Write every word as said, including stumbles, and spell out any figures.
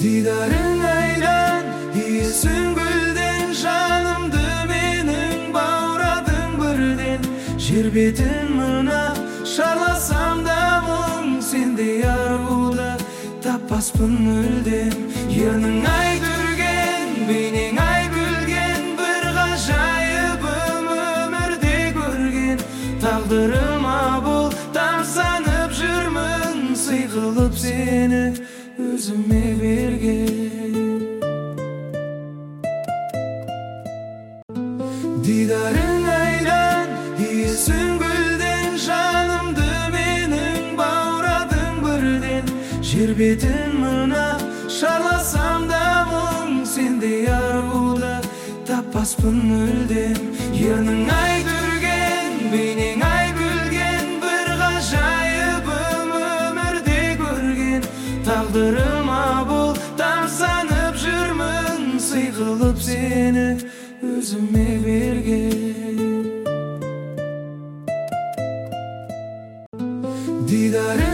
Didarың айдан, иісің гүлден, жанымды менің баурадың бірден. Жер бетін мына шарласам да мұң, сендей аруды таппаспын мүлдем. Ернің ай көрген, бейнең ай гүлген, бір ғажайыбым өмірде көрген. Тағдырыма бұл тамсанып жүрмін, сый қылып сені өзіме берген. Дидарың айдан, иісің гүлден, жанымды менің баурадың бірден. Жер бетін мына шарласам да мұң, сендей аруды таппаспын мүлдем. Ернің ай көрген, бейнең ай гүлген, бір ғажайыбым өмірде көрген. Тағдырыма бұл тамсанып жүрмін, сый қылып сені өзіме берген. Дидарың